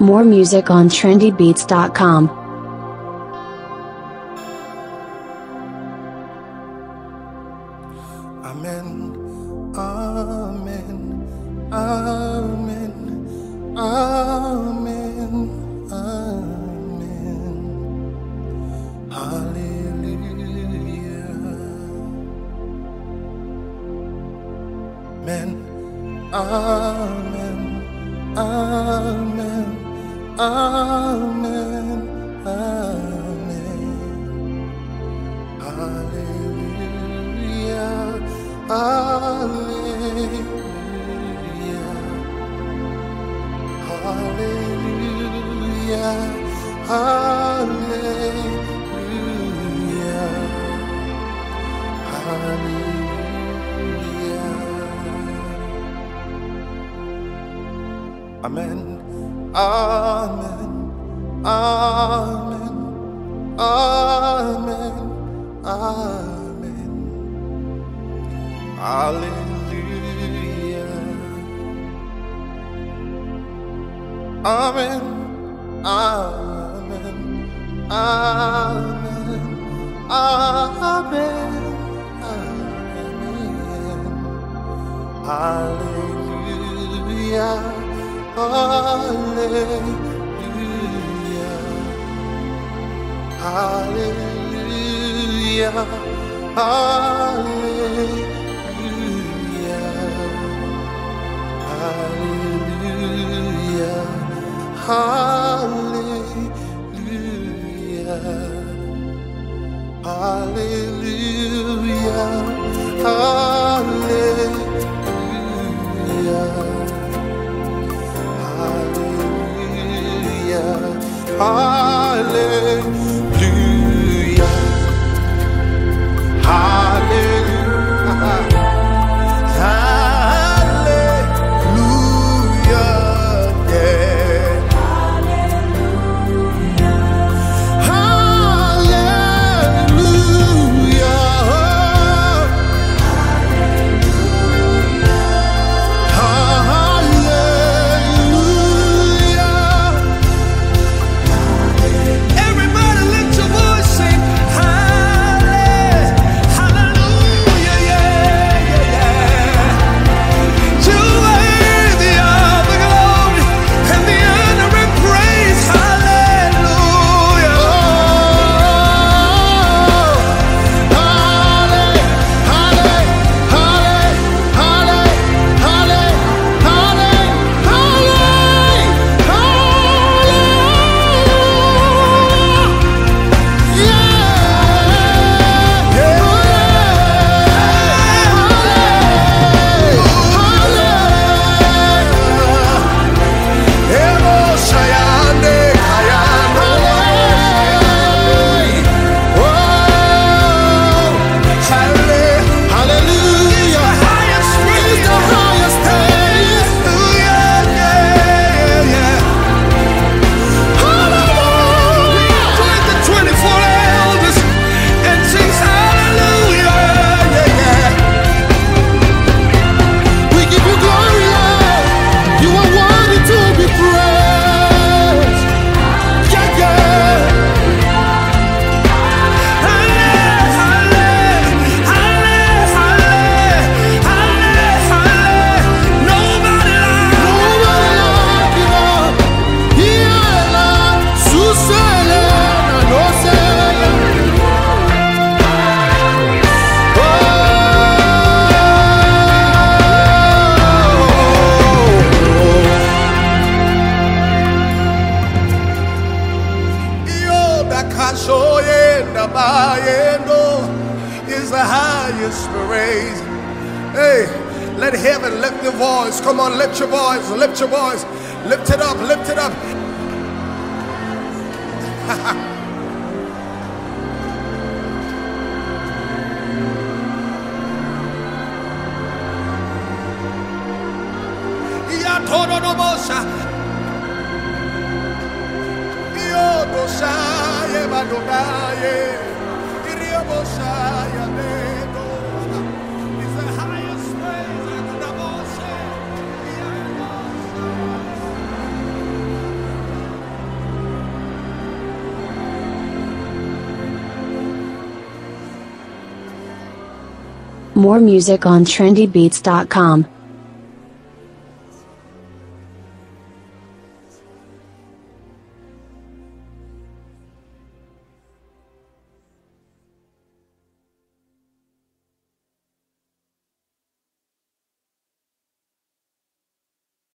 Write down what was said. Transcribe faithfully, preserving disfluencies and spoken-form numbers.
More music on trendy beats dot com. Amen, amen, amen, amen, amen. Hallelujah. Amen, amen, amen, amen, amen. Hallelujah. Hallelujah, hallelujah, hallelujah, hallelujah. Amen, amen, amen, amen, amen. Hallelujah. Amen. Amen. Amen. Amen. Amen. Hallelujah. Hallelujah. Hallelujah. Hallelujah. Hallelujah, hallelujah, hallelujah, hallelujah, hallelujah, hallelujah, hallelujah. Is the highest praise. Hey, let heaven lift your voice. Come on, lift your voice, lift your voice, lift it up, lift it up. More music on trendy beats dot com.